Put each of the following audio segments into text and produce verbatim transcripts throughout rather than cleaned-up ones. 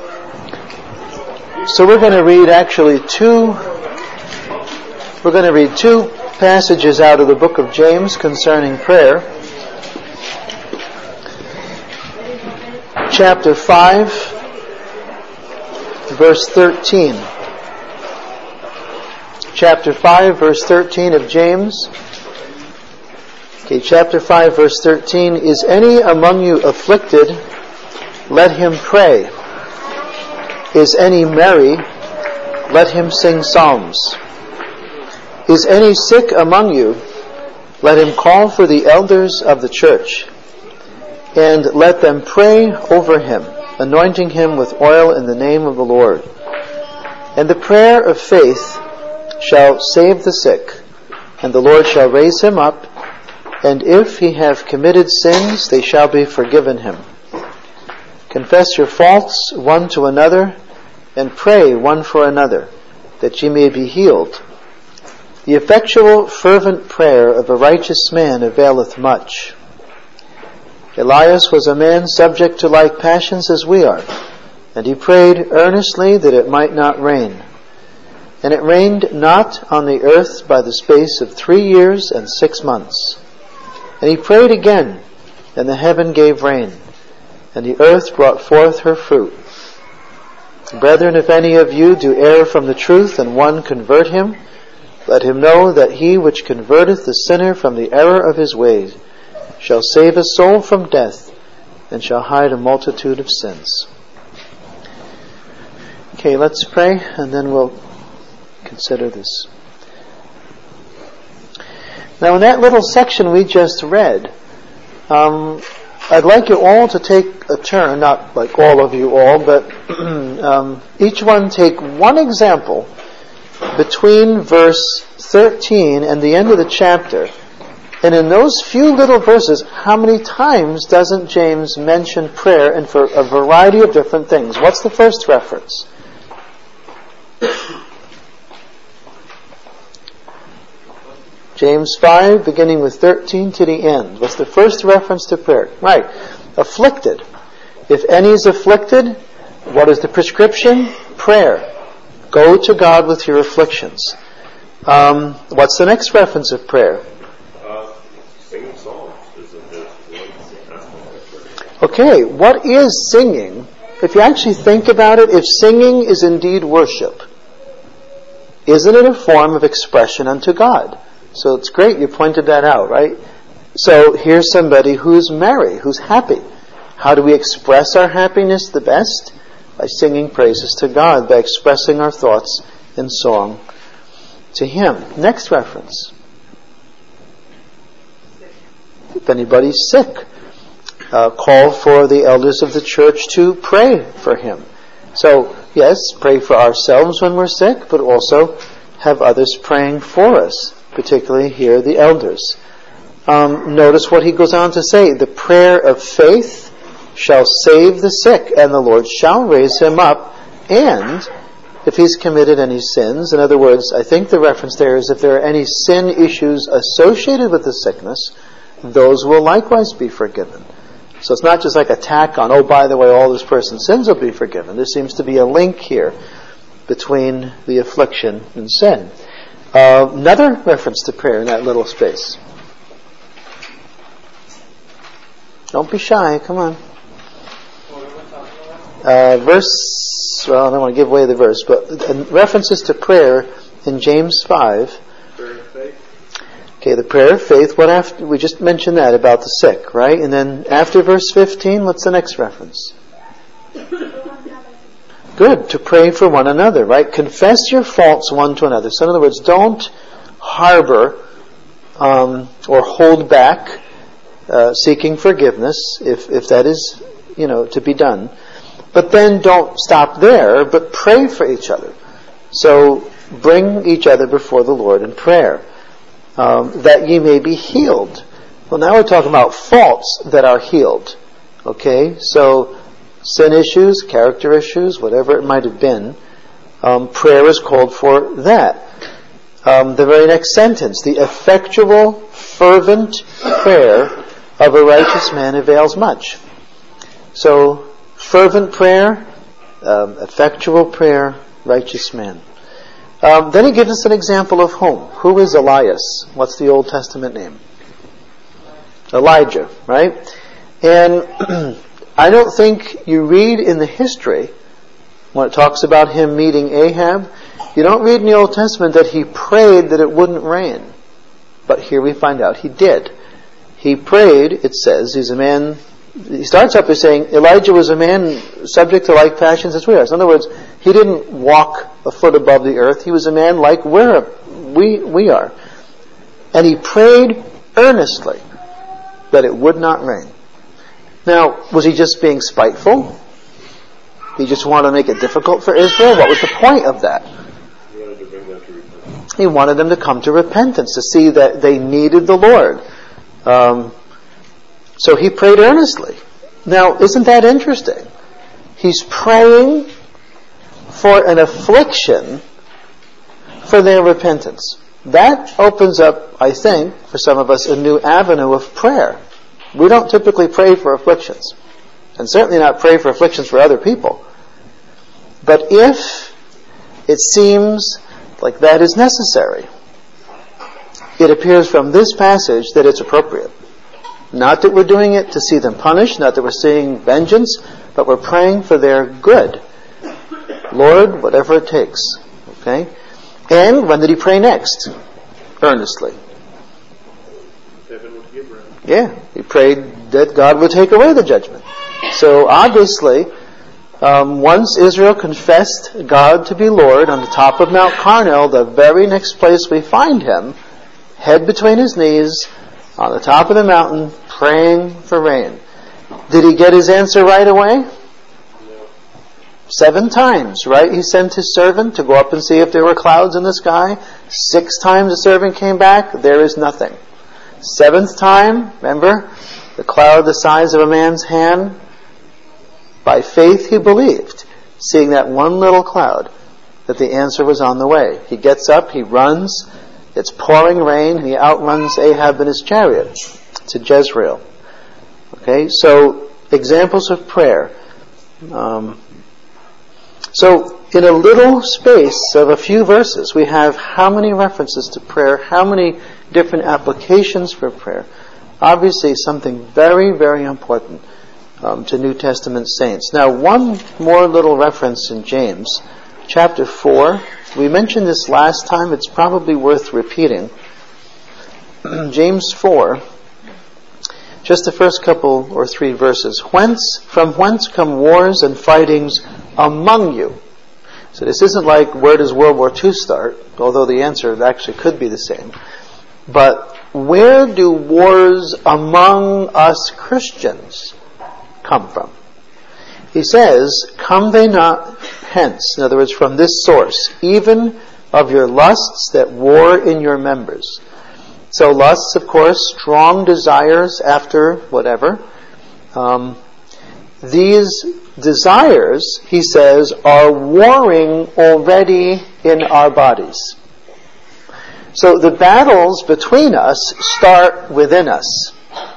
So we're going to read actually two, we're going to read two passages out of the book of James concerning prayer. Chapter five, verse thirteen. Chapter five, verse thirteen of James. Okay, chapter five, verse thirteen. Is any among you afflicted? Let him pray. Is any merry? Let him sing psalms. Is any sick among you? Let him call for the elders of the church, and let them pray over him, anointing him with oil in the name of the Lord. And the prayer of faith shall save the sick, and the Lord shall raise him up, and if he have committed sins, they shall be forgiven him. Confess your faults one to another, and pray one for another, that ye may be healed. The effectual, fervent prayer of a righteous man availeth much. Elias was a man subject to like passions as we are, and he prayed earnestly that it might not rain. And it rained not on the earth by the space of three years and six months. And he prayed again, and the heaven gave rain, and the earth brought forth her fruit. Brethren, if any of you do err from the truth, and one convert him, let him know that he which converteth the sinner from the error of his ways shall save a soul from death, and shall hide a multitude of sins. Okay, let's pray, and then we'll consider this. Now, in that little section we just read, um, I'd like you all to take a turn, not like all of you all, but um, each one take one example between verse thirteen and the end of the chapter. And in those few little verses, how many times doesn't James mention prayer, and for a variety of different things? What's the first reference? James five, beginning with thirteen to the end. What's the first reference to prayer? Right. Afflicted. If any is afflicted, what is the prescription? Prayer. Go to God with your afflictions. Um, what's the next reference of prayer? Uh, singing songs. Okay, what is singing? If you actually think about it, if singing is indeed worship, isn't it a form of expression unto God? So it's great you pointed that out, right? So here's somebody who's merry, who's happy. How do we express our happiness the best? By singing praises to God, by expressing our thoughts in song to Him. Next reference. If anybody's sick, uh, call for the elders of the church to pray for him. So, yes, pray for ourselves when we're sick, but also have others praying for us. Particularly here, the elders. Um, notice what he goes on to say. The prayer of faith shall save the sick, and the Lord shall raise him up. And if he's committed any sins, in other words, I think the reference there is if there are any sin issues associated with the sickness, those will likewise be forgiven. So it's not just like a tack on, oh, by the way, all this person's sins will be forgiven. There seems to be a link here between the affliction and sin. Uh, another reference to prayer in that little space. Don't be shy, come on. Uh, verse, well, I don't want to give away the verse, but references to prayer in James five. Prayer of faith. Okay, the prayer of faith. What after? We just mentioned that about the sick, right? And then after verse fifteen, what's the next reference? Good, to pray for one another, right? Confess your faults one to another. So in other words, don't harbor um, or hold back uh, seeking forgiveness if, if that is, you know, to be done. But then don't stop there, but pray for each other. So bring each other before the Lord in prayer, um, that ye may be healed. Well, now we're talking about faults that are healed. Okay, so sin issues, character issues, whatever it might have been, um, prayer is called for that. Um, the very next sentence, the effectual, fervent prayer of a righteous man avails much. So, fervent prayer, Um, effectual prayer, righteous man. Um, then he gives us an example of whom? Who is Elias? What's the Old Testament name? Elijah, right? And I don't think you read in the history, when it talks about him meeting Ahab, you don't read in the Old Testament that he prayed that it wouldn't rain. But here we find out he did. He prayed, it says, he's a man, he starts up by saying, Elijah was a man subject to like passions as we are. So in other words, he didn't walk a foot above the earth. He was a man like we're, we, we are. And he prayed earnestly that it would not rain. Now, was he just being spiteful? He just wanted to make it difficult for Israel? What was the point of that? He wanted to bring them to repentance. He wanted them to come to repentance, to see that they needed the Lord. Um, so he prayed earnestly. Now, isn't that interesting? He's praying for an affliction for their repentance. That opens up, I think, for some of us, a new avenue of prayer. We don't typically pray for afflictions, and certainly not pray for afflictions for other people. But if it seems like that is necessary, it appears from this passage that it's appropriate. Not that we're doing it to see them punished, not that we're seeing vengeance, but we're praying for their good. Lord, whatever it takes. Okay? And when did he pray next? Earnestly. Heaven would give rain. Yeah, he prayed that God would take away the judgment. So obviously, um, once Israel confessed God to be Lord on the top of Mount Carmel, the very next place we find him, head between his knees, on the top of the mountain, praying for rain. Did he get his answer right away? Seven times, right? He sent his servant to go up and see if there were clouds in the sky. Six times the servant came back, there is nothing. Seventh time, remember, the cloud the size of a man's hand. By faith he believed, seeing that one little cloud, that the answer was on the way. He gets up, he runs, it's pouring rain, and he outruns Ahab in his chariot to Jezreel. Okay, so examples of prayer. Um, So, in a little space of a few verses, we have how many references to prayer, how many different applications for prayer. Obviously, something very, very important um, to New Testament saints. Now, one more little reference in James, chapter four. We mentioned this last time. It's probably worth repeating. James four, just the first couple or three verses. Whence, from whence come wars and fightings among you? So this isn't like, where does World War Two start? Although the answer actually could be the same. But where do wars among us Christians come from? He says, come they not hence, in other words, from this source, even of your lusts that war in your members. So lusts, of course, strong desires after whatever. Um, these desires, he says, are warring already in our bodies. So the battles between us start within us.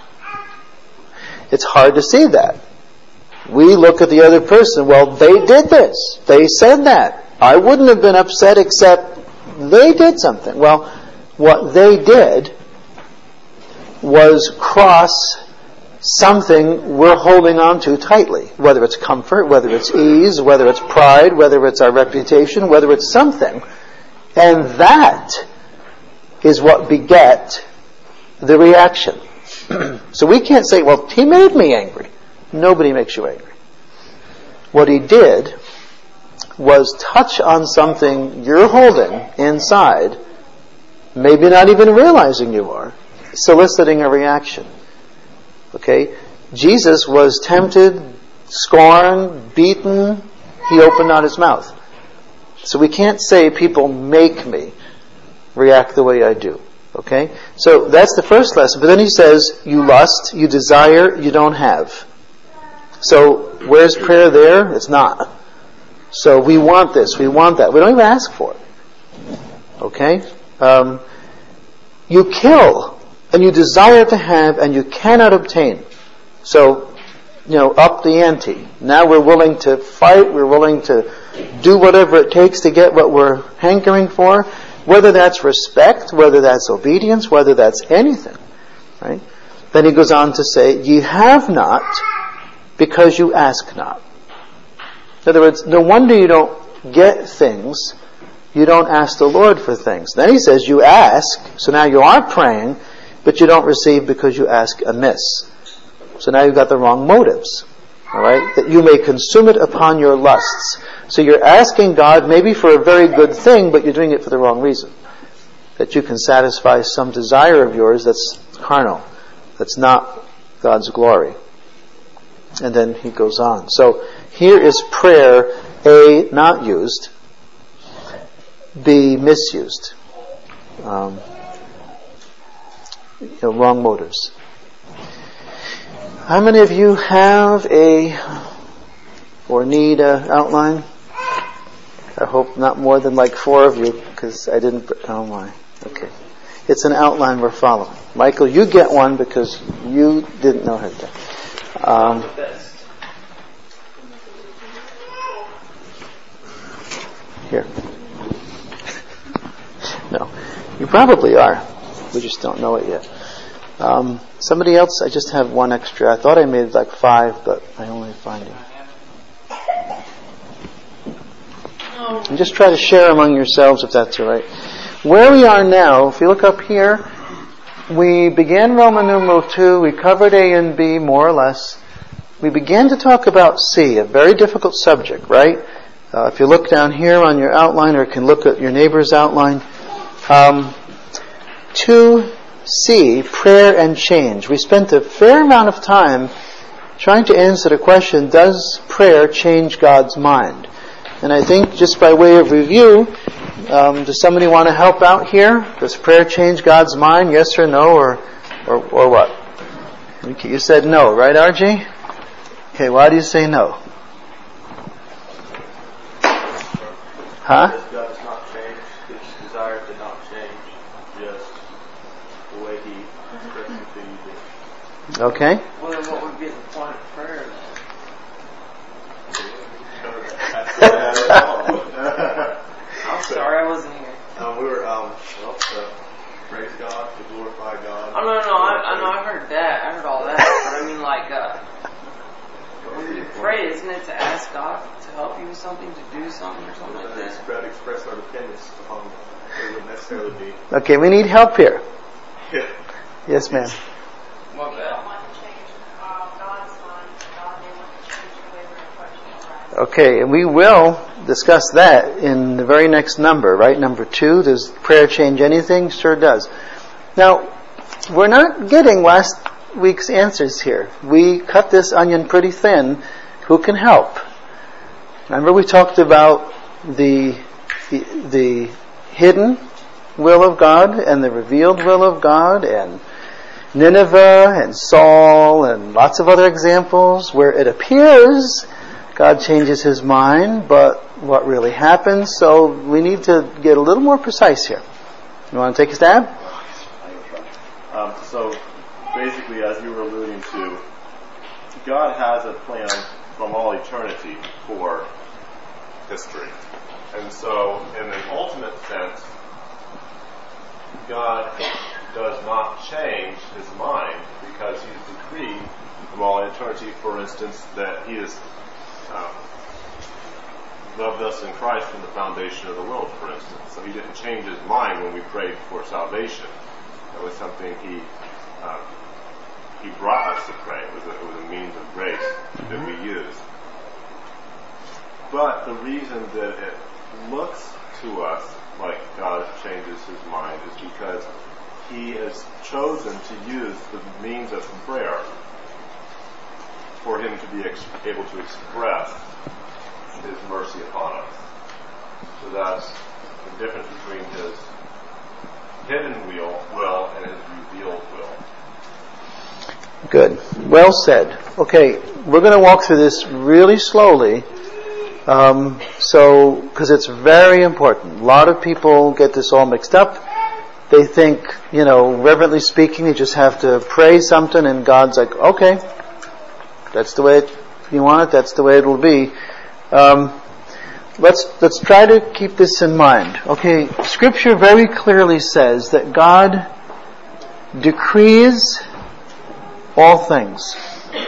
It's hard to see that. We look at the other person, well, they did this. They said that. I wouldn't have been upset except they did something. Well, what they did was cross something we're holding on to tightly. Whether it's comfort, whether it's ease, whether it's pride, whether it's our reputation, whether it's something. And that is what beget the reaction. So we can't say, well, he made me angry. Nobody makes you angry. What he did was touch on something you're holding inside, maybe not even realizing you are, soliciting a reaction. Okay? Jesus was tempted, scorned, beaten. He opened not his mouth. So we can't say people make me react the way I do. Okay? So that's the first lesson. But then he says, you lust, you desire, you don't have. So where's prayer there? It's not. So we want this, we want that. We don't even ask for it. Okay? Um, you kill, and you desire to have, and you cannot obtain. So you know, up the ante. Now we're willing to fight, we're willing to do whatever it takes to get what we're hankering for, whether that's respect, whether that's obedience, whether that's anything. Right? Then he goes on to say, ye have not because you ask not. In other words, no wonder you don't get things. You don't ask the Lord for things. Then he says you ask, so now you are praying, but you don't receive because you ask amiss. So now you've got the wrong motives. All right? That you may consume it upon your lusts. So you're asking God maybe for a very good thing, but you're doing it for the wrong reason. That you can satisfy some desire of yours that's carnal, that's not God's glory. And then he goes on. So here is prayer, A, not used, B, misused. Um, you know, wrong motives. How many of you have a or need an outline? I hope not more than like four of you, because I didn't. Oh my. Okay. It's an outline we're following. Michael, you get one because you didn't know how to do it. Um, here. No. You probably are. We just don't know it yet. Um, somebody else? I just have one extra. I thought I made like five, but I only find it. And just try to share among yourselves if that's all right. Where we are now, if you look up here, we began Roman numeral two, we covered A and B more or less. We began to talk about C, a very difficult subject, right? Uh, if you look down here on your outline, or can look at your neighbor's outline, um, two C, prayer and change. We spent a fair amount of time trying to answer the question, does prayer change God's mind? And I think just by way of review, um, does somebody want to help out here? Does prayer change God's mind, yes or no, or or, or what? Okay, you said no, right, R J? Okay, why do you say no? Huh? Because God does not change. His desire did not change. Just the way He expresses it to you. Okay. Well, then what would be the point of prayer then? I'm sorry, I wasn't here. Um, we were, um, well, to praise God, to glorify God. Oh, no, no, I, I know, I heard that. I heard all that. But I mean, like, uh, when you pray, isn't it to ask God to help you with something, to do something or something like that? Express, express our dependence upon what it would necessarily be. Okay, we need help here. Yeah. Yes, ma'am. What bad? Okay, and we will discuss that in the very next number, right? Number two, does prayer change anything? Sure does. Now, we're not getting last week's answers here. We cut this onion pretty thin. Who can help? Remember we talked about the, the, the hidden will of God and the revealed will of God, and Nineveh and Saul and lots of other examples where it appears God changes His mind, but what really happens? So we need to get a little more precise here. You want to take a stab? Um, so basically, as you were alluding to, God has a plan from all eternity for history. And so, in an ultimate sense, God does not change His mind because He's decreed from all eternity, for instance, that He is Um, loved us in Christ from the foundation of the world, for instance. So He didn't change His mind when we prayed for salvation. That was something He uh, He brought us to pray. It was, a, it was a means of grace that we used. But the reason that it looks to us like God changes His mind is because He has chosen to use the means of prayer for Him to be ex- able to express His mercy upon us. So that's the difference between His hidden will, will and His revealed will. Good. Well said. Okay, we're going to walk through this really slowly, um, so because it's very important. A lot of people get this all mixed up. They think, you know, reverently speaking, you just have to pray something, and God's like, okay. That's the way it, if you want it, that's the way it will be. Um, let's let's try to keep this in mind. Okay, Scripture very clearly says that God decrees all things.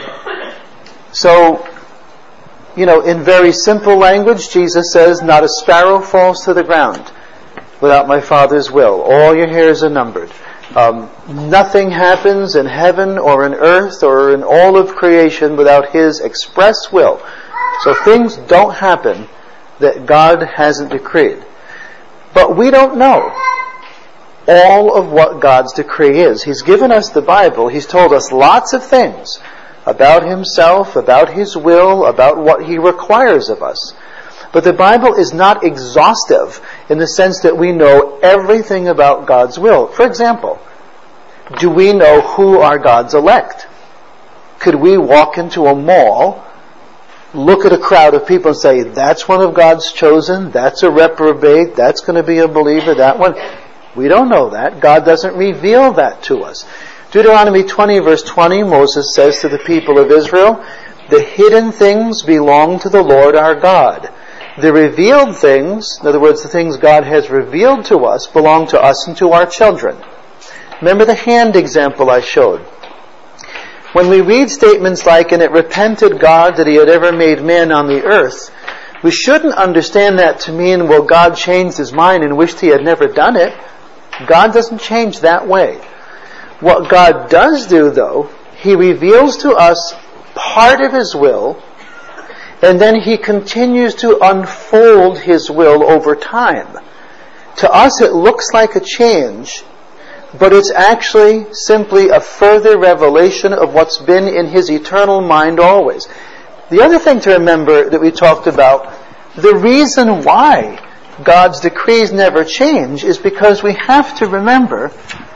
So, you know, in very simple language, Jesus says, not a sparrow falls to the ground without my Father's will. All your hairs are numbered. Um, nothing happens in heaven or in earth or in all of creation without His express will. So things don't happen that God hasn't decreed. But we don't know all of what God's decree is. He's given us the Bible. He's told us lots of things about Himself, about His will, about what He requires of us. But the Bible is not exhaustive in the sense that we know everything about God's will. For example, do we know who are God's elect? Could we walk into a mall, look at a crowd of people and say, that's one of God's chosen, that's a reprobate, that's going to be a believer, that one? We don't know that. God doesn't reveal that to us. Deuteronomy twenty verse twenty, Moses says to the people of Israel, the hidden things belong to the Lord our God. The revealed things, in other words, the things God has revealed to us, belong to us and to our children. Remember the hand example I showed. When we read statements like, and it repented God that He had ever made man on the earth, we shouldn't understand that to mean, well, God changed His mind and wished He had never done it. God doesn't change that way. What God does do, though, He reveals to us part of His will, and then He continues to unfold His will over time. To us it looks like a change, but it's actually simply a further revelation of what's been in His eternal mind always. The other thing to remember that we talked about, the reason why God's decrees never change is because we have to remember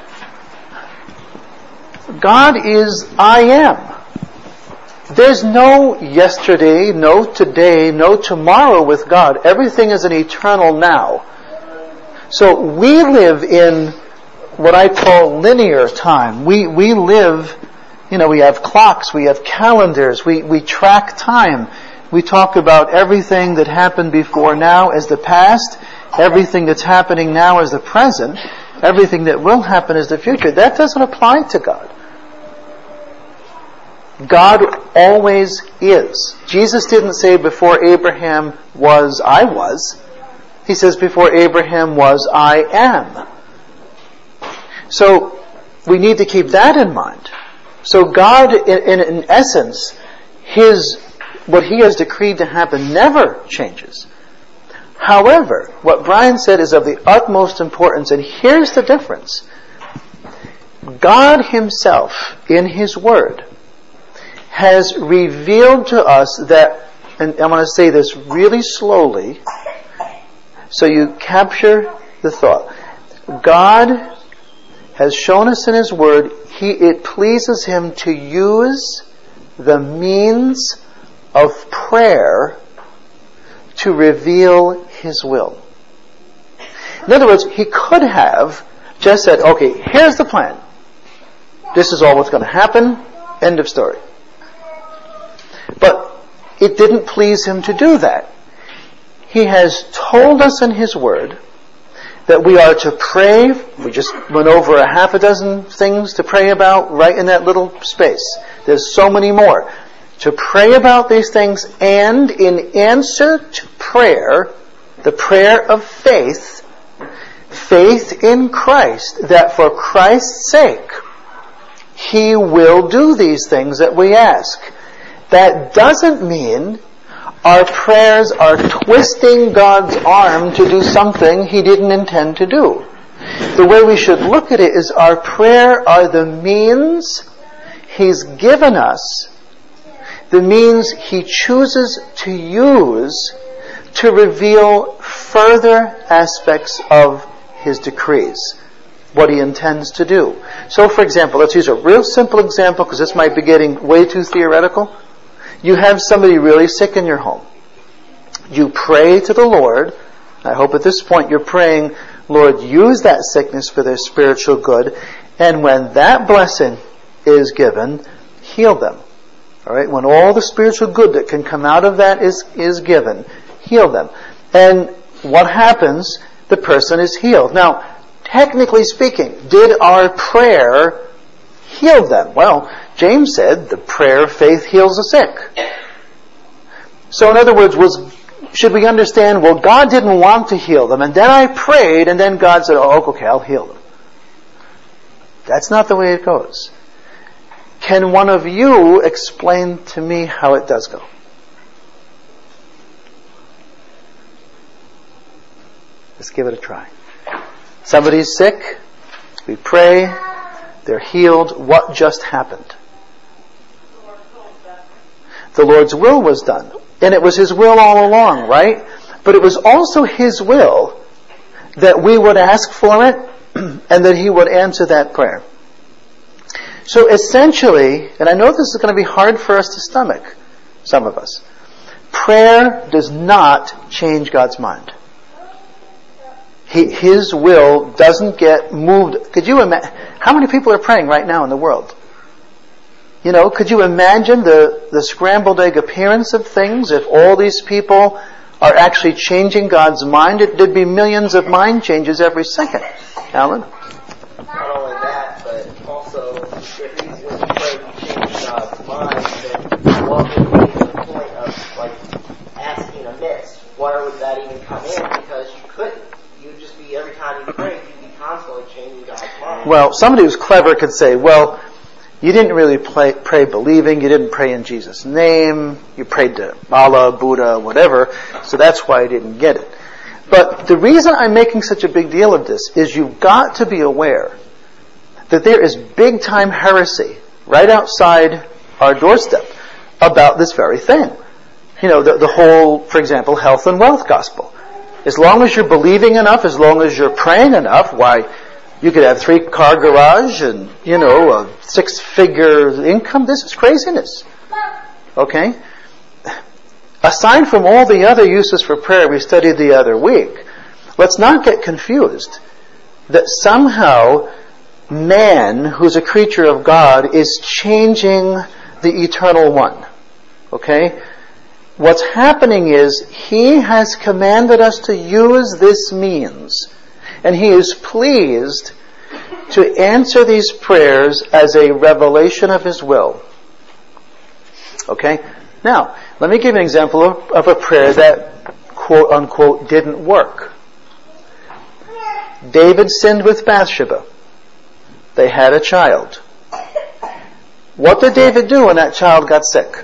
God is I am. There's no yesterday, no today, no tomorrow with God. Everything is an eternal now. So we live in what I call linear time. We we live, you know, we have clocks, we have calendars, we, we track time. We talk about everything that happened before now as the past, everything that's happening now as the present, everything that will happen as the future. That doesn't apply to God. God always is. Jesus didn't say before Abraham was, I was. He says before Abraham was, I am. So we need to keep that in mind. So God, in, in, in essence, His what He has decreed to happen never changes. However, what Brian said is of the utmost importance, and here's the difference. God Himself, in His Word, has revealed to us that, and I'm going to say this really slowly, so you capture the thought. God has shown us in His Word, He it pleases Him to use the means of prayer to reveal His will. In other words, He could have just said, okay, here's the plan. This is all what's going to happen. End of story. But it didn't please Him to do that. He has told us in His Word that we are to pray. We just went over a half a dozen things to pray about right in that little space. There's so many more. To pray about these things, and in answer to prayer, the prayer of faith, faith in Christ, that for Christ's sake, He will do these things that we ask. That doesn't mean our prayers are twisting God's arm to do something He didn't intend to do. The way we should look at it is our prayer are the means He's given us, the means He chooses to use to reveal further aspects of His decrees, what He intends to do. So, for example, let's use a real simple example because this might be getting way too theoretical. You have somebody really sick in your home. You pray to the Lord. I hope at this point you're praying, Lord, use that sickness for their spiritual good. And when that blessing is given, heal them. All right, when all the spiritual good that can come out of that is, is given, heal them. And what happens? The person is healed. Now, technically speaking, did our prayer heal them? Well, James said the prayer of faith heals the sick. So in other words, was should we understand, well, God didn't want to heal them, and then I prayed, and then God said, oh, okay, I'll heal them. That's not the way it goes. Can one of you explain to me how it does go? Let's give it a try. Somebody's sick, we pray, they're healed. What just happened? The Lord's will was done. And it was His will all along, right? But it was also His will that we would ask for it and that He would answer that prayer. So essentially, and I know this is going to be hard for us to stomach, some of us, prayer does not change God's mind. He, His will doesn't get moved. Could you imagine, how many people are praying right now in the world? You know, could you imagine the, the scrambled egg appearance of things if all these people are actually changing God's mind? It, there'd be millions of mind changes every second. Alan? Not only that, but also if He's going to pray to change God's mind, then what would be the point of like asking amiss? Where would that even come in? Because you couldn't. You'd just be, every time you prayed, you'd be constantly changing God's mind. Well, somebody who's clever could say, well, you didn't really pray, pray believing, you didn't pray in Jesus' name, you prayed to Allah, Buddha, whatever, so that's why I didn't get it. But the reason I'm making such a big deal of this is you've got to be aware that there is big time heresy right outside our doorstep about this very thing. You know, the, the whole, for example, health and wealth gospel. As long as you're believing enough, as long as you're praying enough, why, you could have a three-car garage and, you know, a six-figure income. This is craziness. Okay? Aside from all the other uses for prayer we studied the other week, let's not get confused that somehow man, who's a creature of God, is changing the eternal one. Okay? What's happening is He has commanded us to use this means. And He is pleased to answer these prayers as a revelation of His will. Okay? Now, let me give an example of, of a prayer that, quote unquote, didn't work. David sinned with Bathsheba. They had a child. What did David do when that child got sick?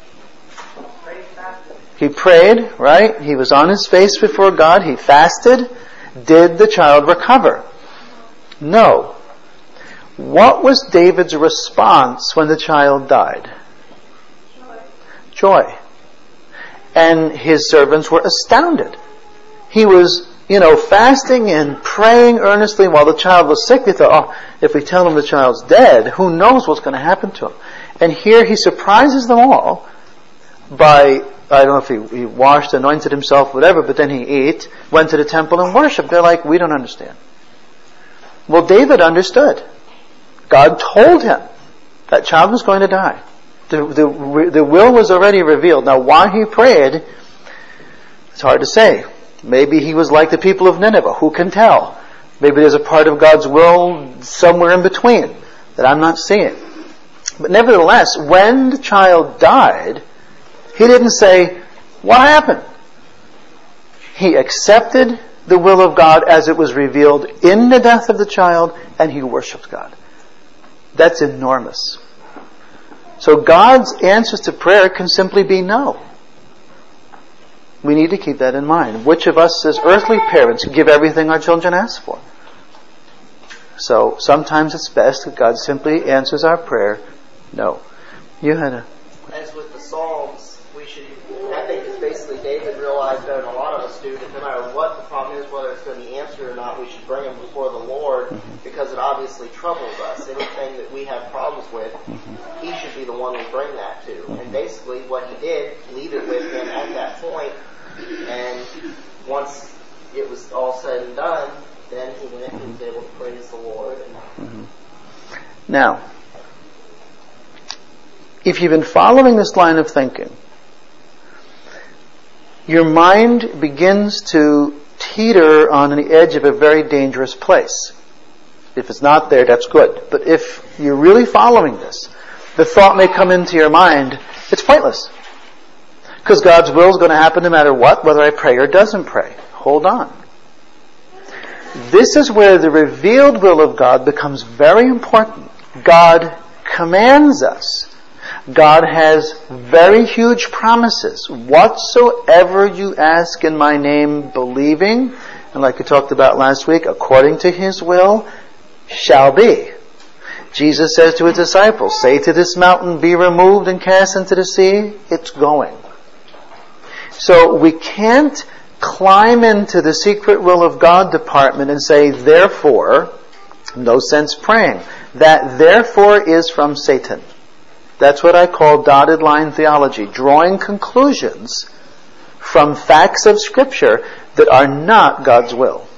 He prayed, right? He was on his face before God. He fasted. Did the child recover? No. What was David's response when the child died? Joy. Joy. And his servants were astounded. He was, you know, fasting and praying earnestly while the child was sick. They thought, oh, if we tell him the child's dead, who knows what's going to happen to him? And here he surprises them all by, I don't know if he, he washed, anointed himself, whatever, but then he ate, went to the temple and worshipped. They're like, we don't understand. Well, David understood. God told him that child was going to die. The, the, the will was already revealed. Now, why he prayed, it's hard to say. Maybe he was like the people of Nineveh. Who can tell? Maybe there's a part of God's will somewhere in between that I'm not seeing. But nevertheless, when the child died, he didn't say, what happened? He accepted the will of God as it was revealed in the death of the child, and he worshipped God. That's enormous. So God's answers to prayer can simply be no. We need to keep that in mind. Which of us as earthly parents give everything our children ask for? So sometimes it's best that God simply answers our prayer, no. You had a... As with the Psalms, we should, I think it's basically David realized better than a lot of us do that no matter what the problem is, whether it's going to be answered or not, we should bring them before the Lord mm-hmm. because it obviously troubles us. Anything that we have problems with, mm-hmm. He should be the one we bring that to. Mm-hmm. And basically what He did, leave it with Him at that point, and once it was all said and done, then he went and was able to praise the Lord. And mm-hmm. Now, if you've been following this line of thinking, your mind begins to teeter on the edge of a very dangerous place. If it's not there, that's good. But if you're really following this, the thought may come into your mind, it's pointless. Because God's will is going to happen no matter what, whether I pray or doesn't pray. Hold on. This is where the revealed will of God becomes very important. God commands us. God has very huge promises. Whatsoever you ask in my name, believing, and like we talked about last week, according to His will, shall be. Jesus says to His disciples, say to this mountain, be removed and cast into the sea. It's going. So we can't climb into the secret will of God department and say, therefore, no sense praying. That therefore is from Satan. That's what I call dotted line theology, drawing conclusions from facts of Scripture that are not God's will.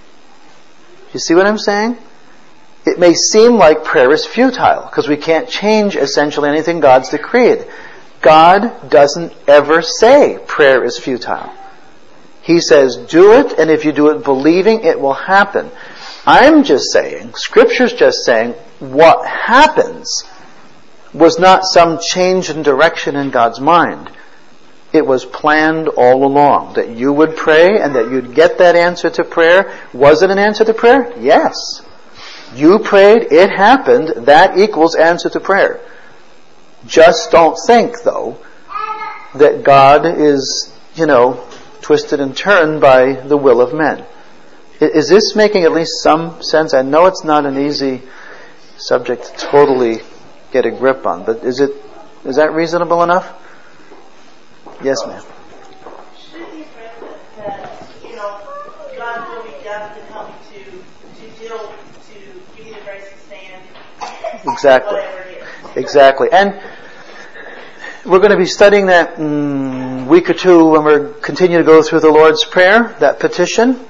You see what I'm saying? It may seem like prayer is futile because we can't change essentially anything God's decreed. God doesn't ever say prayer is futile. He says, do it, and if you do it believing, it will happen. I'm just saying, Scripture's just saying, what happens was not some change in direction in God's mind. It was planned all along that you would pray and that you'd get that answer to prayer. Was it an answer to prayer? Yes. You prayed, it happened, that equals answer to prayer. Just don't think, though, that God is, you know, twisted and turned by the will of men. Is this making at least some sense? I know it's not an easy subject to totally get a grip on, but is it, is that reasonable enough? Yes, ma'am. Should it be read that, you know, God will be done to help you to, to deal, to give you the grace to stand? Exactly. Whatever it is. Exactly. And we're going to be studying that in a week or two when we continue to go through the Lord's Prayer, that petition.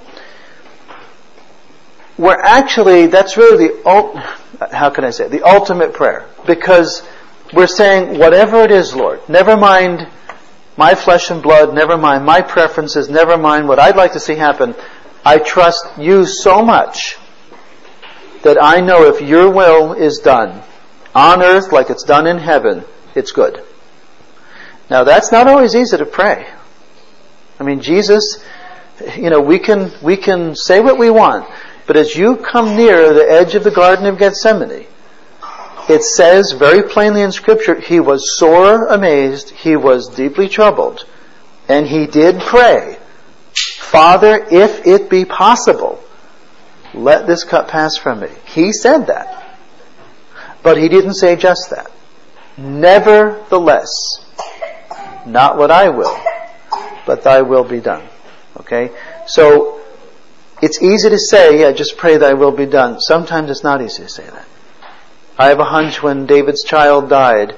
We're actually, that's really the, how can I say it? The ultimate prayer. Because we're saying, whatever it is, Lord, never mind my flesh and blood, never mind my preferences, never mind what I'd like to see happen. I trust you so much that I know if your will is done on earth like it's done in heaven, it's good. Now that's not always easy to pray. I mean, Jesus, you know, we can, we can say what we want, but as you come near the edge of the Garden of Gethsemane, it says very plainly in Scripture, He was sore amazed, He was deeply troubled, and He did pray, Father, if it be possible, let this cup pass from me. He said that. But He didn't say just that. Nevertheless, not what I will, but thy will be done. Okay? So, it's easy to say, yeah, just pray thy will be done. Sometimes it's not easy to say that. I have a hunch when David's child died,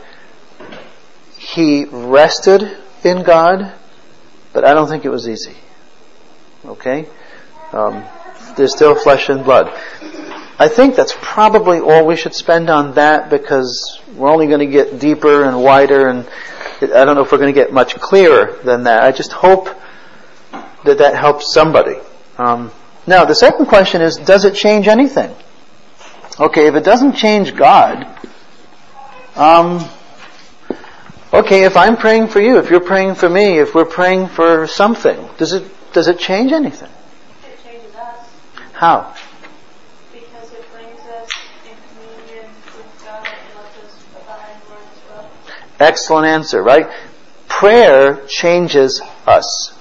he rested in God, but I don't think it was easy. Okay? Um, there's still flesh and blood. I think that's probably all we should spend on that because we're only going to get deeper and wider, and I don't know if we're going to get much clearer than that. I just hope that that helps somebody. Um, now, the second question is, does it change anything? Okay, if it doesn't change God, um, okay, if I'm praying for you, if you're praying for me, if we're praying for something, does it does it change anything? It changes us. How? Because it brings us in communion with God and lets us abide in Lord as well. Excellent answer, right? Prayer changes us.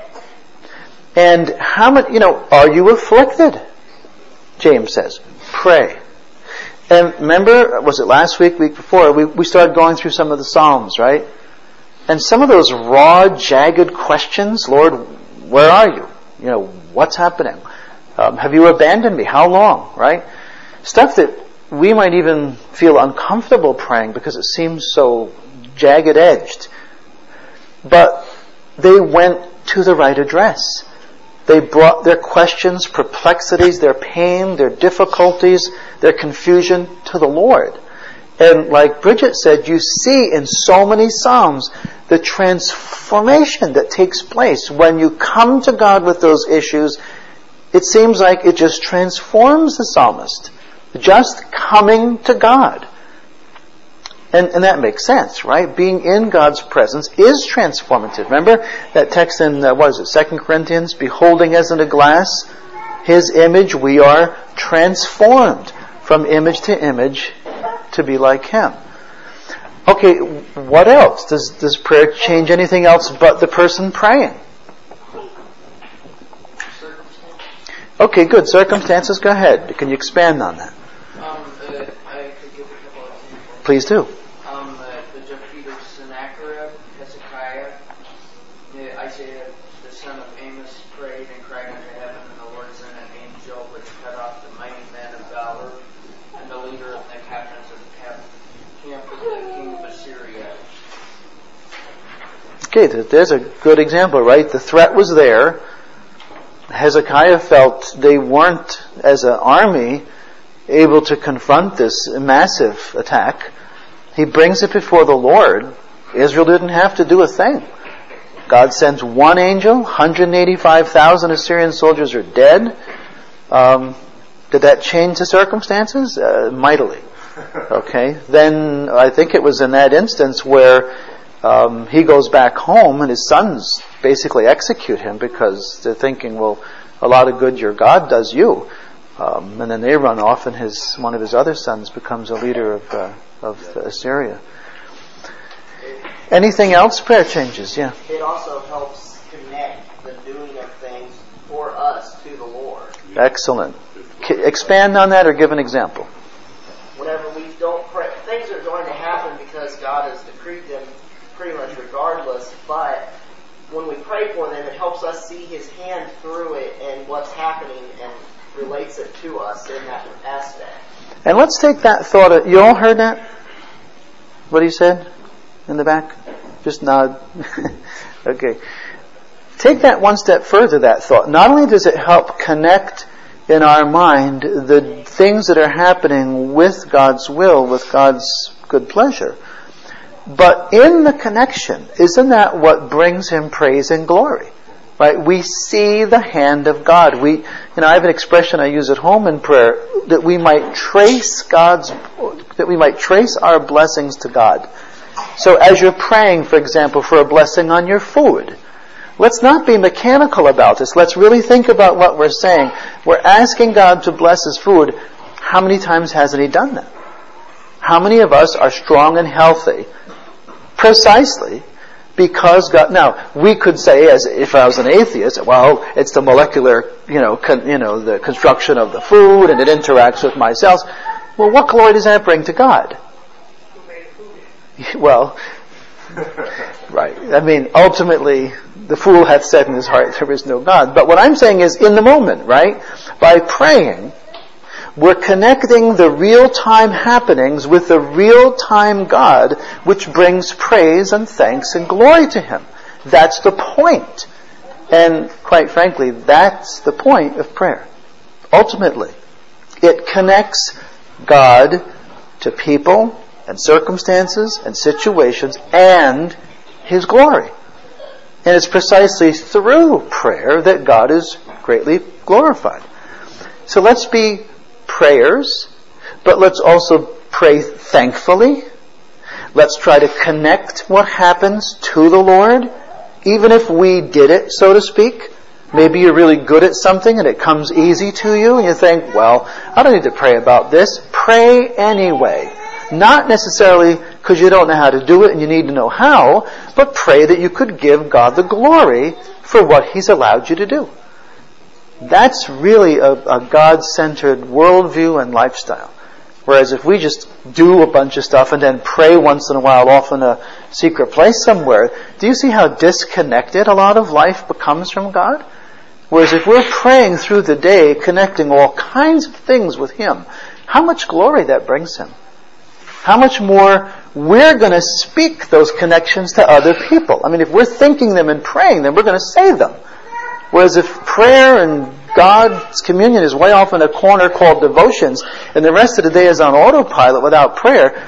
And how much, you know, are you afflicted? James says, pray. And remember, was it last week, week before, we, we started going through some of the Psalms, right? And some of those raw, jagged questions, Lord, where are you? You know, what's happening? Um, have you abandoned me? How long, right? Stuff that we might even feel uncomfortable praying because it seems so jagged-edged. But they went to the right address. They brought their questions, perplexities, their pain, their difficulties, their confusion to the Lord. And like Bridget said, you see in so many Psalms the transformation that takes place. When you come to God with those issues, it seems like it just transforms the psalmist. Just coming to God. And, and that makes sense, right? Being in God's presence is transformative. Remember that text in, uh, what is it, Second Corinthians? Beholding as in a glass His image, we are transformed from image to image to be like Him. Okay, what else? Does, does prayer change anything else but the person praying? Okay, good. Circumstances, go ahead. Can you expand on that? Um, uh, I could give a couple of examples. Please do. Um, uh, the defeat of Sennacherib, Hezekiah, uh, Isaiah, the son of Amos, prayed and cried unto heaven, and the Lord sent an angel which cut off the mighty men of valor, and the leader of the captains of the camp, camp of the king of Assyria. Okay, there's a good example, right? The threat was there. Hezekiah felt they weren't, as an army, able to confront this massive attack. He brings it before the Lord. Israel didn't have to do a thing. God sends one angel, one hundred eighty-five thousand Assyrian soldiers are dead. Um, did that change the circumstances? Uh, mightily. Okay. Then I think it was in that instance where um, he goes back home and his sons basically execute him because they're thinking, well, a lot of good your God does you. Um, and then they run off, and his one of his other sons becomes a leader of uh, of Assyria. Anything else? Prayer changes, yeah. It also helps connect the doing of things for us to the Lord. Excellent. C- expand on that or give an example. Whenever we don't pray, things are going to happen because God has decreed them pretty much regardless, but when we pray for them, it helps us see His hand through it and what's happening and relates it to us in that aspect. And let's take that thought. You all heard that? What he said in the back? Just nod. Okay. Take that one step further, that thought. Not only does it help connect in our mind the things that are happening with God's will, with God's good pleasure, but in the connection, isn't that what brings Him praise and glory? Right? We see the hand of God. We, you know, I have an expression I use at home in prayer, that we might trace God's, that we might trace our blessings to God. So as you're praying, for example, for a blessing on your food, let's not be mechanical about this. Let's really think about what we're saying. We're asking God to bless His food. How many times hasn't He done that? How many of us are strong and healthy? Precisely because God. Now we could say, as if I was an atheist, well, it's the molecular, you know, con, you know, the construction of the food, and it interacts with my cells. Well, what glory does that bring to God? Well, right. I mean, ultimately, the fool hath said in his heart, there is no God. But what I'm saying is, in the moment, right? By praying, we're connecting the real-time happenings with the real-time God, which brings praise and thanks and glory to Him. That's the point. And quite frankly, that's the point of prayer. Ultimately, it connects God to people and circumstances and situations and His glory. And it's precisely through prayer that God is greatly glorified. So let's be prayers, but let's also pray thankfully. Let's try to connect what happens to the Lord, even if we did it, so to speak. Maybe you're really good at something and it comes easy to you and you think, well, I don't need to pray about this. Pray anyway. Not necessarily because you don't know how to do it and you need to know how, but pray that you could give God the glory for what He's allowed you to do. That's really a, a God-centered worldview and lifestyle. Whereas if we just do a bunch of stuff and then pray once in a while off in a secret place somewhere, do you see how disconnected a lot of life becomes from God? Whereas if we're praying through the day, connecting all kinds of things with Him, how much glory that brings Him. How much more we're going to speak those connections to other people. I mean, if we're thinking them and praying them, we're going to say them. Whereas if prayer and God's communion is way off in a corner called devotions, and the rest of the day is on autopilot without prayer,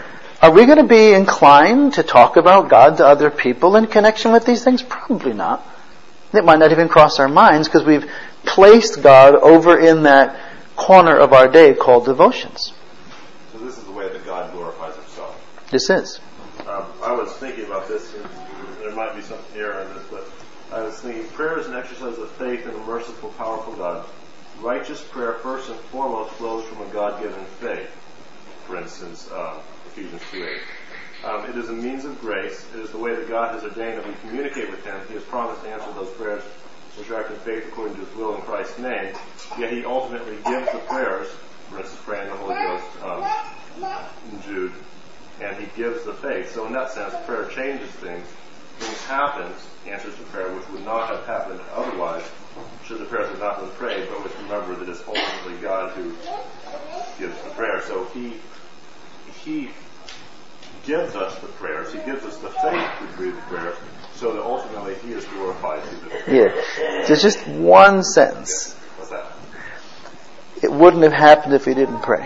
Are we going to be inclined to talk about God to other people in connection with these things? Probably not. It might not even cross our minds because we've placed God over in that corner of our day called devotions. So this is the way that God glorifies himself. This is. Um, I was thinking about this, and there might be some error in this, but I was thinking prayer is an exercise of faith in a merciful, powerful God. Righteous prayer first and foremost flows from a God-given faith. For instance, uh, Ephesians two eight. Um, it is a means of grace. It is the way that God has ordained that we communicate with Him. He has promised to answer those prayers which are in faith according to His will in Christ's name. Yet He ultimately gives the prayers, for instance, praying the Holy Ghost um, in Jude, and He gives the faith. So in that sense, prayer changes things. Things happens, answers to prayer, which would not have happened otherwise should the prayers have not been prayed, but which remember that it's ultimately God who gives the prayer. So He He gives us the prayers. He gives us the faith to pray the prayers, so that ultimately He is glorified through the prayers. Yeah. There's just one sentence. What's that? It wouldn't have happened if He didn't pray.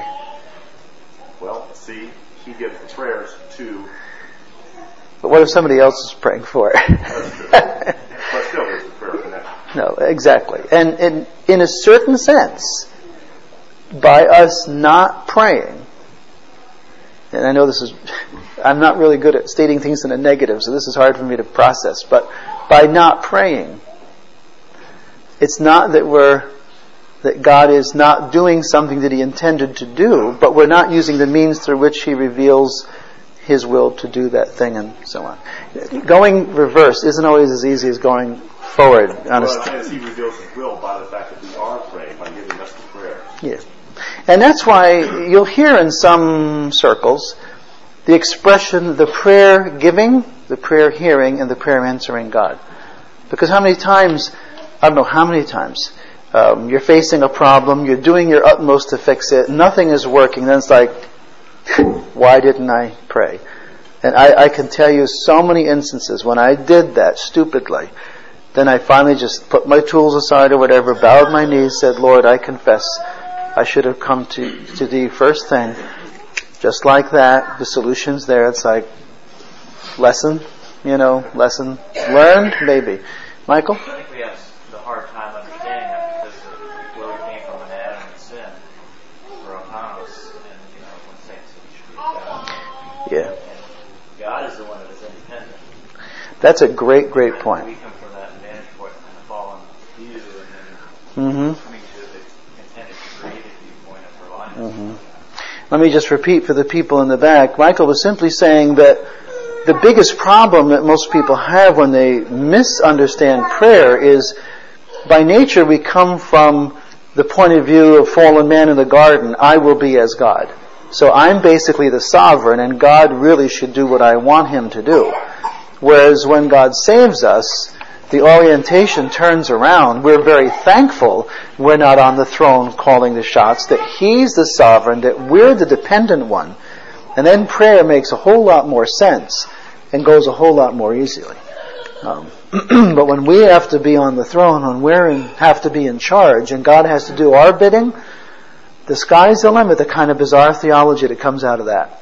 Well, see, He gives the prayers to... But what if somebody else is praying for it? That's true. But still, there's a prayer connection. No, exactly. And in, in a certain sense, by us not praying, and I know this is, I'm not really good at stating things in a negative, so this is hard for me to process, but by not praying, it's not that we're, that God is not doing something that He intended to do, but we're not using the means through which He reveals His will to do that thing and so on. Going reverse isn't always as easy as going forward. Well, as He reveals His will by the fact that we are praying, by giving us the prayer. Yes. And that's why you'll hear in some circles the expression, the prayer giving, the prayer hearing, and the prayer answering God. Because how many times, I don't know how many times, um, you're facing a problem, you're doing your utmost to fix it, nothing is working, then it's like, why didn't I pray? And I, I can tell you so many instances when I did that stupidly, then I finally just put my tools aside or whatever, bowed my knees, said, Lord, I confess I should have come to, to Thee first thing. Just like that, the solution's there. It's like, lesson, you know, lesson learned, maybe. Michael? I think we have the hard time understanding that because of where we came from in Adam and sin were upon us, and, you know, when saints said we should be God. Yeah. And God is the one that is independent. That's a great, great point. We come from that vantage point and the fallen view, and then Mm-hmm. coming to the intended created viewpoint of our life. Mm-hmm. Let me just repeat for the people in the back. Michael was simply saying that the biggest problem that most people have when they misunderstand prayer is, by nature we come from the point of view of fallen man in the garden. I will be as God. So I'm basically the sovereign, and God really should do what I want Him to do. Whereas when God saves us, the orientation turns around. We're very thankful we're not on the throne calling the shots, that He's the sovereign, that we're the dependent one. And then prayer makes a whole lot more sense and goes a whole lot more easily. Um, but when we have to be on the throne, when we have to be in charge, and God has to do our bidding, the sky's the limit, the kind of bizarre theology that comes out of that.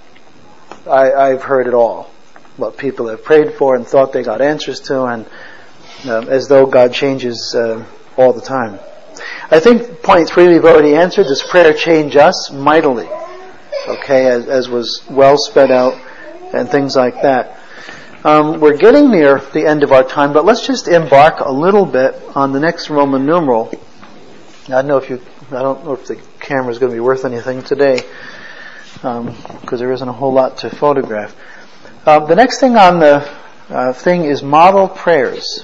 I, I've heard it all. What people have prayed for and thought they got answers to, and um, as though God changes uh, all the time. I think point three we've already answered. Does prayer change us? Mightily. Okay, as, as was well sped out and things like that. Um, we're getting near the end of our time, but let's just embark a little bit on the next Roman numeral. I don't know if you, I don't know if the camera's going to be worth anything today, because um, there isn't a whole lot to photograph. Uh, the next thing on the uh, thing is model prayers.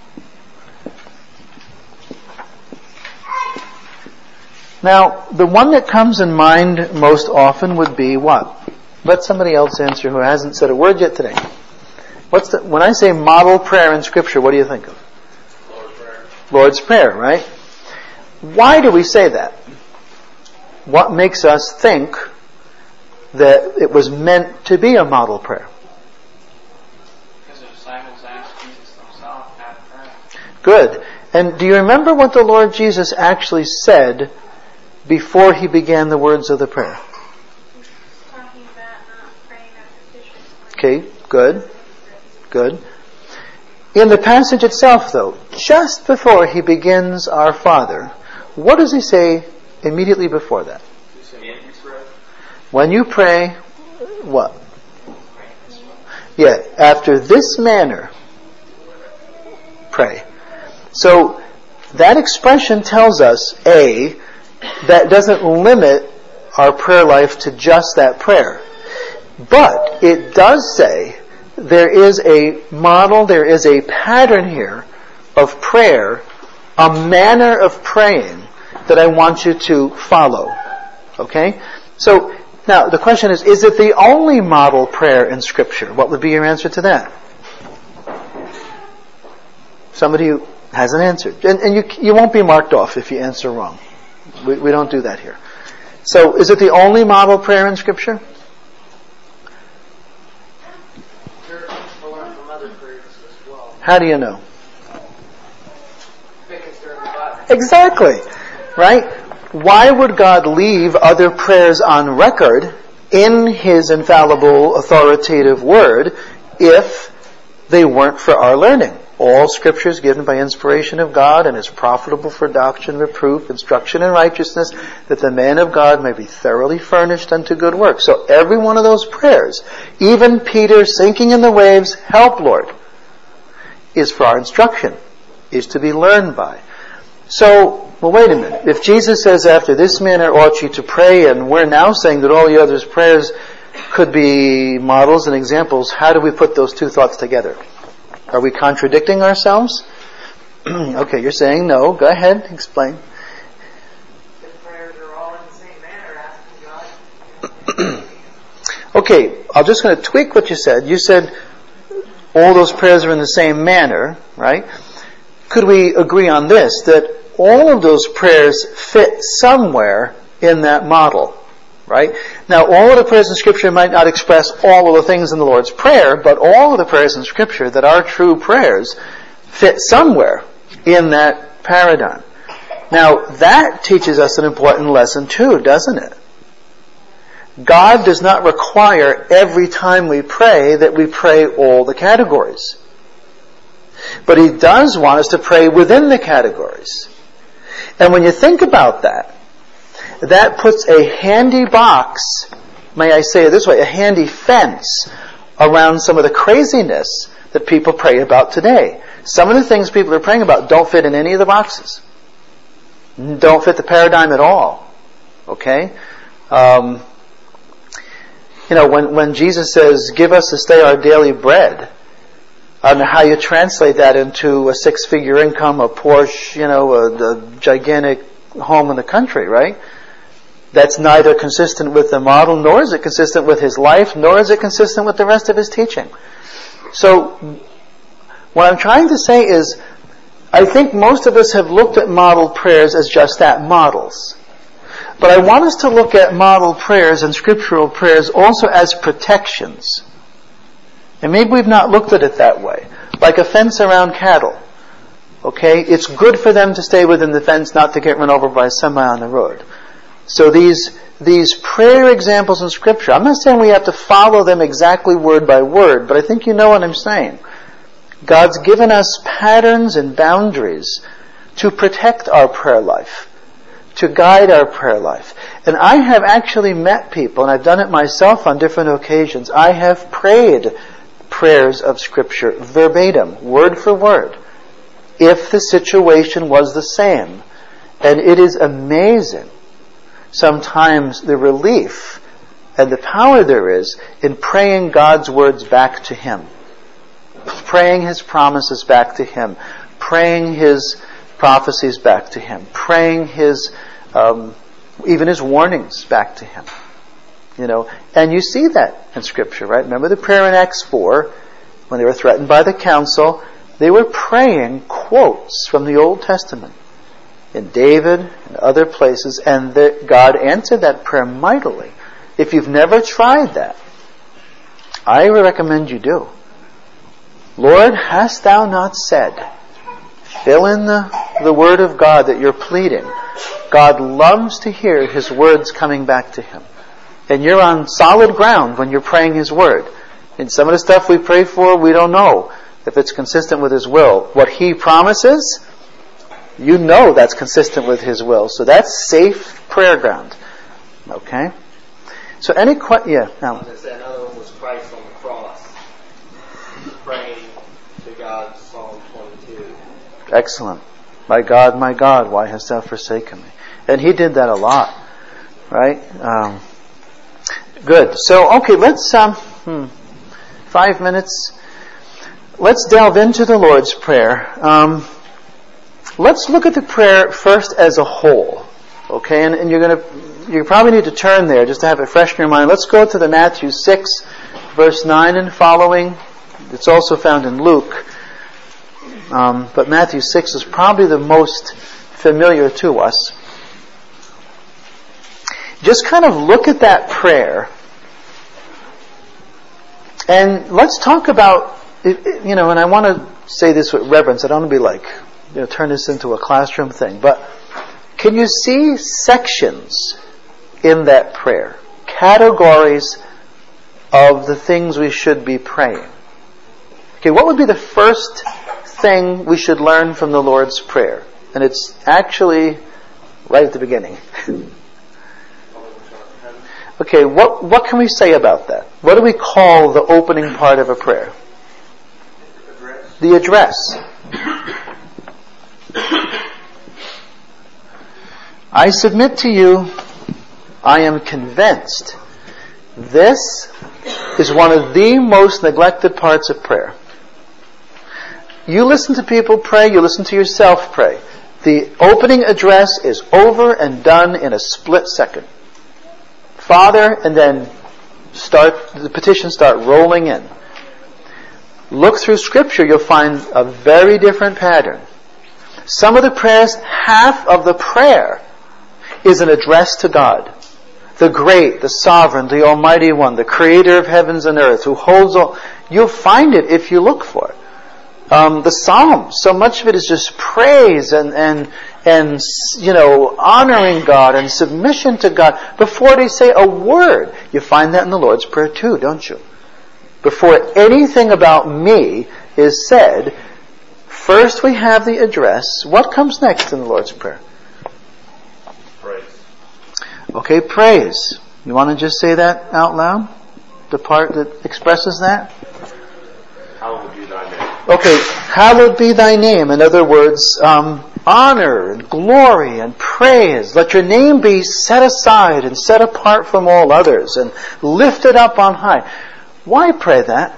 Now, the one that comes in mind most often would be what? Let somebody else answer who hasn't said a word yet today. What's the, when I say model prayer in Scripture, what do you think of? Lord's Prayer. Lord's Prayer, right? Why do we say that? What makes us think that it was meant to be a model prayer? Because the disciples asked Jesus themselves how to pray. Good. And do you remember what the Lord Jesus actually said before He began the words of the prayer? Talking about not praying at the Okay, good. Good. In the passage itself, though, just before he begins Our Father, what does he say immediately before that? When you pray, what? Yeah, after this manner, pray. So, that expression tells us, A, that doesn't limit our prayer life to just that prayer. But it does say there is a model, there is a pattern here of prayer, a manner of praying that I want you to follow. Okay? So, now the question is, is it the only model prayer in Scripture? What would be your answer to that? Somebody who hasn't answered. And, and you, you won't be marked off if you answer wrong. We, we don't do that here. So, is it the only model prayer in Scripture? There are things to learn from other prayers as well. How do you know? Because they're in the Bible. Exactly. Right? Why would God leave other prayers on record in His infallible, authoritative Word if they weren't for our learning? All Scripture is given by inspiration of God and is profitable for doctrine, reproof, instruction in righteousness, that the man of God may be thoroughly furnished unto good works. So every one of those prayers, even Peter sinking in the waves, help Lord, is for our instruction, is to be learned by. So, well wait a minute. If Jesus says after this manner ought you to pray, and we're now saying that all the others' prayers could be models and examples, how do we put those two thoughts together? Are we contradicting ourselves? Okay, you're saying no. Go ahead, explain. The prayers are all in the same manner, asking God. Okay, I'm just going to tweak what you said. You said all those prayers are in the same manner, right? Could we agree on this, that all of those prayers fit somewhere in that model? Right? Now, all of the prayers in Scripture might not express all of the things in the Lord's Prayer, but all of the prayers in Scripture that are true prayers fit somewhere in that paradigm. Now, that teaches us an important lesson too, doesn't it? God does not require every time we pray that we pray all the categories. But He does want us to pray within the categories. And when you think about that, that puts a handy box, may I say it this way, a handy fence around some of the craziness that people pray about today. Some of the things people are praying about don't fit in any of the boxes. Don't fit the paradigm at all. Okay? Um, you know, when, when Jesus says, give us this day our daily bread, I don't know how you translate that into a six-figure income, a Porsche, you know, a, a gigantic home in the country, right? That's neither consistent with the model, nor is it consistent with His life, nor is it consistent with the rest of His teaching. So, what I'm trying to say is, I think most of us have looked at model prayers as just that, models. But I want us to look at model prayers and scriptural prayers also as protections. And maybe we've not looked at it that way. Like a fence around cattle. Okay? It's good for them to stay within the fence, not to get run over by a semi on the road. So these these prayer examples in Scripture, I'm not saying we have to follow them exactly word by word, but I think you know what I'm saying. God's given us patterns and boundaries to protect our prayer life, to guide our prayer life. And I have actually met people, and I've done it myself on different occasions, I have prayed prayers of Scripture verbatim, word for word, if the situation was the same. And it is amazing sometimes the relief and the power there is in praying God's words back to Him. Praying His promises back to Him. Praying His prophecies back to Him. Praying His, um, even His warnings back to Him. You know, and you see that in Scripture, right? Remember the prayer in Acts four, when they were threatened by the council, they were praying quotes from the Old Testament. In David and other places, and that God answered that prayer mightily. If you've never tried that, I recommend you do. Lord, hast thou not said? Fill in the, the word of God that you're pleading. God loves to hear His words coming back to Him. And you're on solid ground when you're praying His word. And some of the stuff we pray for, we don't know if it's consistent with His will. What He promises, you know that's consistent with His will. So that's safe prayer ground. Okay? So any question? Yeah, Alan. Another one was Christ on the cross, praying to God, Psalm twenty-two. Excellent. My God, my God, why hast thou forsaken me? And He did that a lot, right? Um, good. So, okay, let's, um, hmm, five minutes. Let's delve into the Lord's Prayer. Um, let's look at the prayer first as a whole. Okay, and, and you're going to, you probably need to turn there just to have it fresh in your mind. Let's go to the Matthew six, verse nine and following. It's also found in Luke. Um, but Matthew six is probably the most familiar to us. Just kind of look at that prayer. And let's talk about, you know, and I want to say this with reverence. I don't want to be like, you know, turn this into a classroom thing. But can you see sections in that prayer? Categories of the things we should be praying. Okay, what would be the first thing we should learn from the Lord's Prayer? And it's actually right at the beginning. Okay, what what can we say about that? What do we call the opening part of a prayer? Address. The address. I submit to you, I am convinced this is one of the most neglected parts of prayer. You listen to people pray, you listen to yourself pray. The opening address is over and done in a split second. Father, and then start the petitions start rolling in. Look through Scripture, you'll find a very different pattern. Some of the prayers, half of the prayer is an address to God. The great, the sovereign, the almighty one, the creator of heavens and earth, who holds all. You'll find it if you look for it. Um, the Psalms, so much of it is just praise and, and, and, you know, honoring God and submission to God before they say a word. You find that in the Lord's Prayer too, don't you? Before anything about me is said, first we have the address. What comes next in the Lord's Prayer? Praise. Okay, praise. You want to just say that out loud? The part that expresses that? Hallowed be thy name. Okay, hallowed be thy name. In other words, um, honor and glory and praise. Let your name be set aside and set apart from all others and lifted up on high. Why pray that?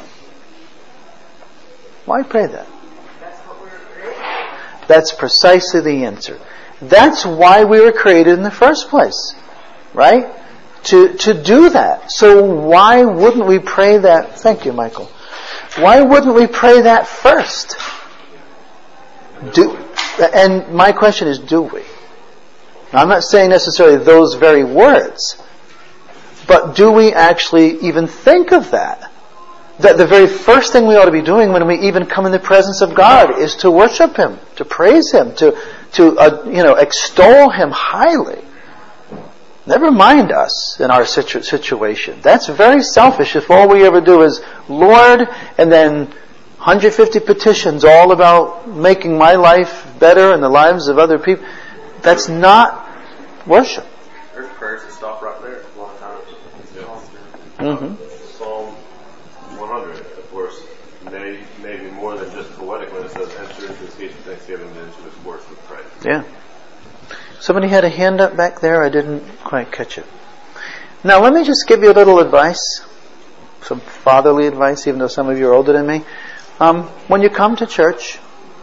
Why pray that? That's what we were created. That's precisely the answer. That's why we were created in the first place. Right? To, to do that. So why wouldn't we pray that? Thank you, Michael. Why wouldn't we pray that first? Do, and my question is, do we? Now, I'm not saying necessarily those very words, but do we actually even think of that? That the very first thing we ought to be doing when we even come in the presence of God is to worship Him, to praise Him, to to uh, you know extol Him highly. Never mind us in our situ- situation. That's very selfish if all we ever do is, Lord, and then one hundred fifty petitions all about making my life better and the lives of other people. That's not worship. There's prayers that stop right there a lot of times. Yeah. Mm-hmm. Psalm one hundred, of course, may, maybe more than just poetic when it says, enter into his gates with thanksgiving and into his courts with praise. Yeah. Somebody had a hand up back there. I didn't quite catch it. Now, let me just give you a little advice. Some fatherly advice, even though some of you are older than me. Um, when you come to church,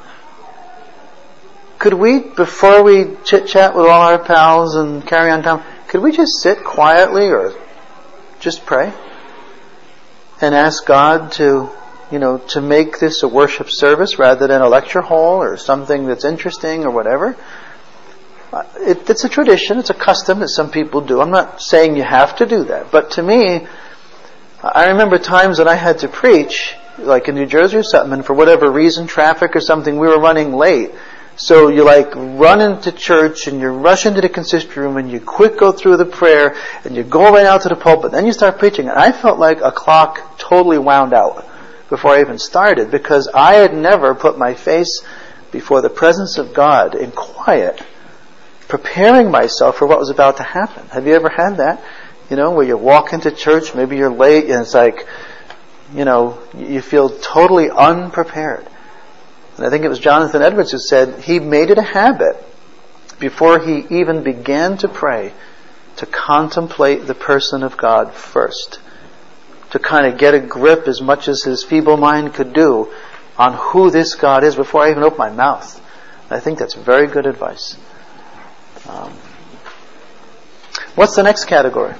could we, before we chit-chat with all our pals and carry on time, could we just sit quietly or just pray? And ask God to, you know, to make this a worship service rather than a lecture hall or something that's interesting or whatever? It, it's a tradition, it's a custom that some people do. I'm not saying you have to do that. But to me, I remember times when I had to preach, like in New Jersey or something, and for whatever reason, traffic or something, we were running late. So you like run into church and you rush into the consistory room and you quick go through the prayer and you go right out to the pulpit. Then you start preaching. And I felt like a clock totally wound out before I even started, because I had never put my face before the presence of God in quiet, preparing myself for what was about to happen. Have you ever had that? You know, where you walk into church, maybe you're late, and it's like, you know, you feel totally unprepared. And I think it was Jonathan Edwards who said he made it a habit, before he even began to pray, to contemplate the person of God first. To kind of get a grip, as much as his feeble mind could do, on who this God is before I even open my mouth. And I think that's very good advice. Um, what's the next category?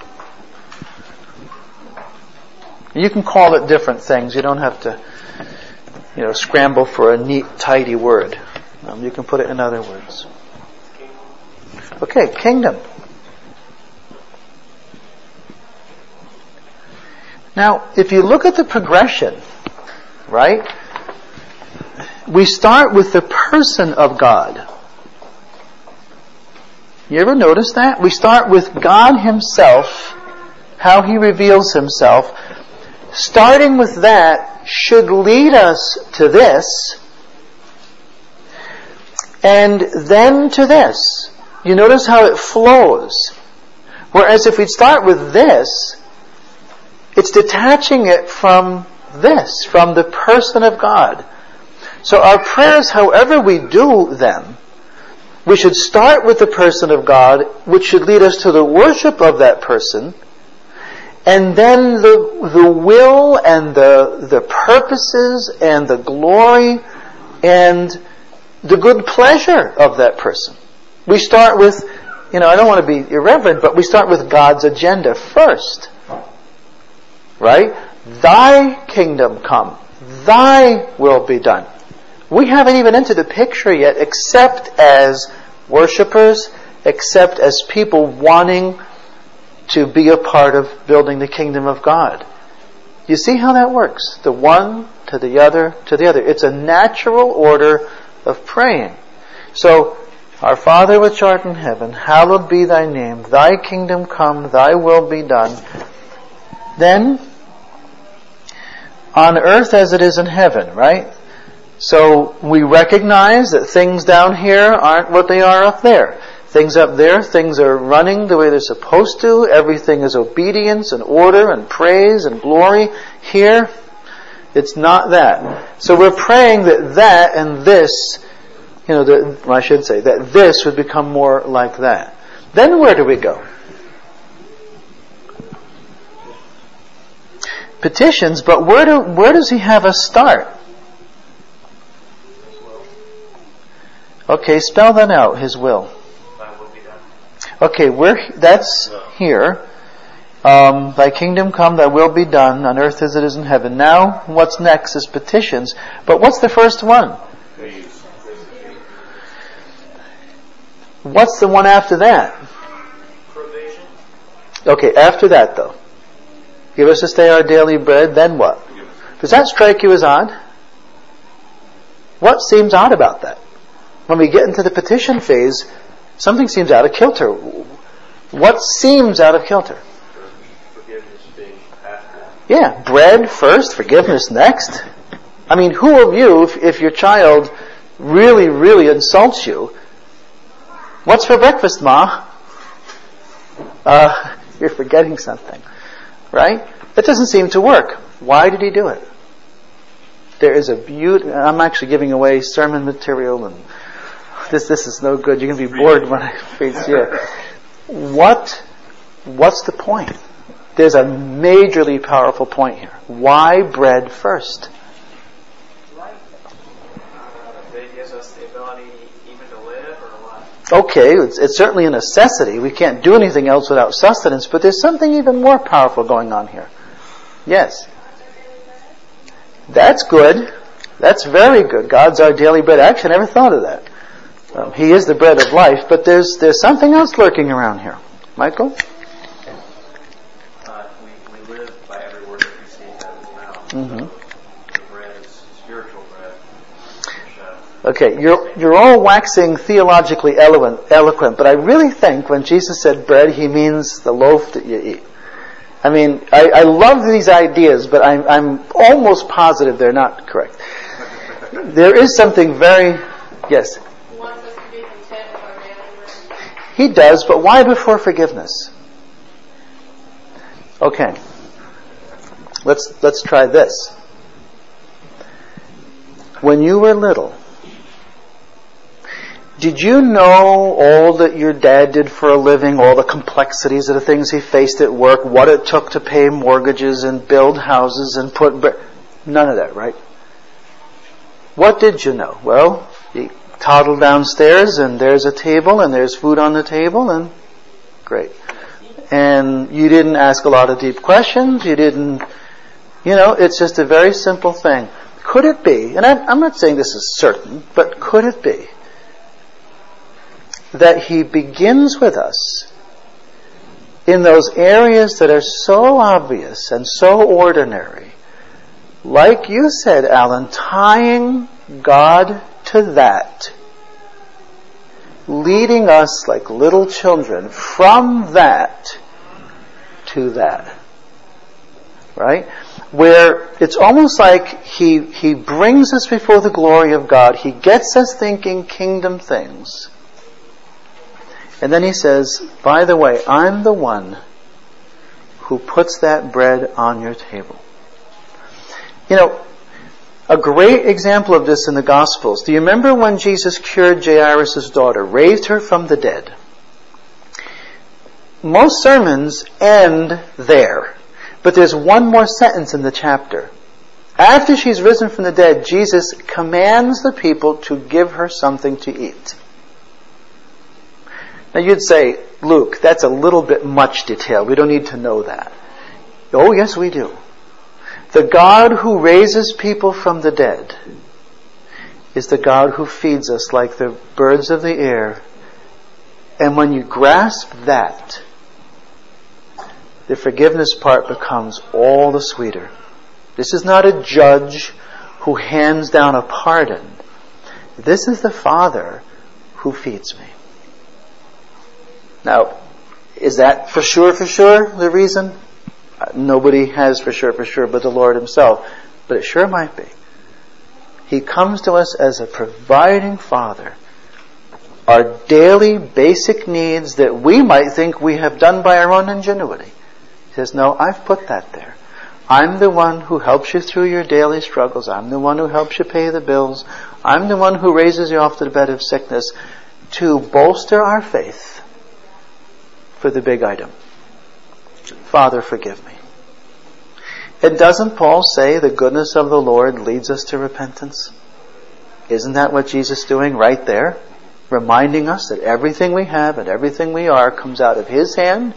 You can call it different things. You don't have to, you know, scramble for a neat, tidy word. Um, you can put it in other words. Okay, kingdom. Now, if you look at the progression, right? We start with the person of God. You ever notice that? We start with God Himself, how He reveals Himself. Starting with that should lead us to this, and then to this. You notice how it flows. Whereas if we start with this, it's detaching it from this, from the person of God. So our prayers, however we do them, we should start with the person of God, which should lead us to the worship of that person, and then the the will and the the purposes and the glory and the good pleasure of that person. We start with, you know, I don't want to be irreverent, but we start with God's agenda first. Right? Thy kingdom come. Thy will be done. We haven't even entered the picture yet, except as worshipers, except as people wanting to be a part of building the kingdom of God. You see how that works? The one to the other to the other. It's a natural order of praying. So, our Father which art in heaven, hallowed be thy name. Thy kingdom come, thy will be done. Then, on earth as it is in heaven, right? So, we recognize that things down here aren't what they are up there. Things up there, things are running the way they're supposed to. Everything is obedience and order and praise and glory. Here, it's not that. So we're praying that that and this, you know, that, well, I should say, that this would become more like that. Then where do we go? Petitions, but where do where does He have us start? Okay, spell that out, His will. Okay, we're, that's here. Um, thy kingdom come, thy will be done, on earth as it is in heaven. Now, what's next is petitions. But what's the first one? What's the one after that? Provision. Okay, after that though. Give us this day our daily bread, then what? Does that strike you as odd? What seems odd about that? When we get into the petition phase, something seems out of kilter. What seems out of kilter? Forgiveness being after. Yeah, bread first, forgiveness next. I mean, who of you, if, if your child really, really insults you, what's for breakfast, Ma? Uh, you're forgetting something. Right? That doesn't seem to work. Why did he do it? There is a beauty. I'm actually giving away sermon material, and this this is no good. You're going to be bored when I preach here. What? What's the point? There's a majorly powerful point here. Why bread first? It gives us the ability even to live, or what? Okay, it's, it's certainly a necessity. We can't do anything else without sustenance, but there's something even more powerful going on here. Yes. That's good. That's very good. God's our daily bread. Actually, I never thought of that. Um, he is the bread of life, but there's there's something else lurking around here. Michael? Uh, we, we live by every word that proceeds out of His mouth. Mm-hmm. So the bread is spiritual bread. Which, Okay, you're you're all waxing theologically eloquent, eloquent, but I really think when Jesus said bread, he means the loaf that you eat. I mean, I, I love these ideas, but I'm I'm almost positive they're not correct. There is something very yes. He wants us to be content with our daily bread. He does, but why before forgiveness? Okay. Let's let's try this. When you were little, did you know all that your dad did for a living, all the complexities of the things he faced at work, what it took to pay mortgages and build houses and put... Bre- None of that, right? What did you know? Well, you toddle downstairs and there's a table and there's food on the table and great. And you didn't ask a lot of deep questions. You didn't... You know, it's just a very simple thing. Could it be, and I'm, I'm not saying this is certain, but could it be that he begins with us in those areas that are so obvious and so ordinary, like you said, Alan, tying God to that, leading us like little children from that to that, right? Where it's almost like he he brings us before the glory of God, he gets us thinking kingdom things. And then he says, by the way, I'm the one who puts that bread on your table. You know, a great example of this in the Gospels. Do you remember when Jesus cured Jairus' daughter, raised her from the dead? Most sermons end there. But there's one more sentence in the chapter. After she's risen from the dead, Jesus commands the people to give her something to eat. Now you'd say, Luke, that's a little bit much detail. We don't need to know that. Oh, yes, we do. The God who raises people from the dead is the God who feeds us like the birds of the air. And when you grasp that, the forgiveness part becomes all the sweeter. This is not a judge who hands down a pardon. This is the Father who feeds me. Now, is that for sure, for sure, the reason? Nobody has for sure, for sure, but the Lord Himself. But it sure might be. He comes to us as a providing Father. Our daily basic needs that we might think we have done by our own ingenuity. He says, no, I've put that there. I'm the one who helps you through your daily struggles. I'm the one who helps you pay the bills. I'm the one who raises you off to the bed of sickness to bolster our faith for the big item. Father, forgive me. And doesn't Paul say the goodness of the Lord leads us to repentance? Isn't that what Jesus is doing right there? Reminding us that everything we have and everything we are comes out of His hand.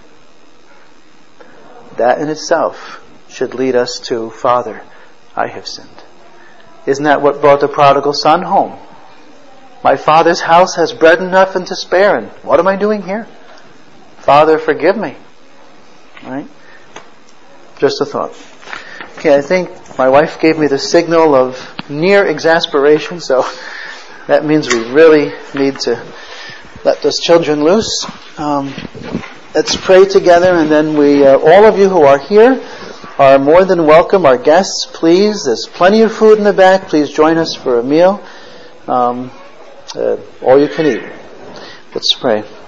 That in itself should lead us to, Father, I have sinned. Isn't that what brought the prodigal son home? My father's house has bread enough and to spare, and what am I doing here? Father, forgive me. Right? Just a thought. Okay, I think my wife gave me the signal of near exasperation, so that means we really need to let those children loose. Um, let's pray together, and then we, uh, all of you who are here, are more than welcome. Our guests, please. There's plenty of food in the back. Please join us for a meal. Um, uh, all you can eat. Let's pray.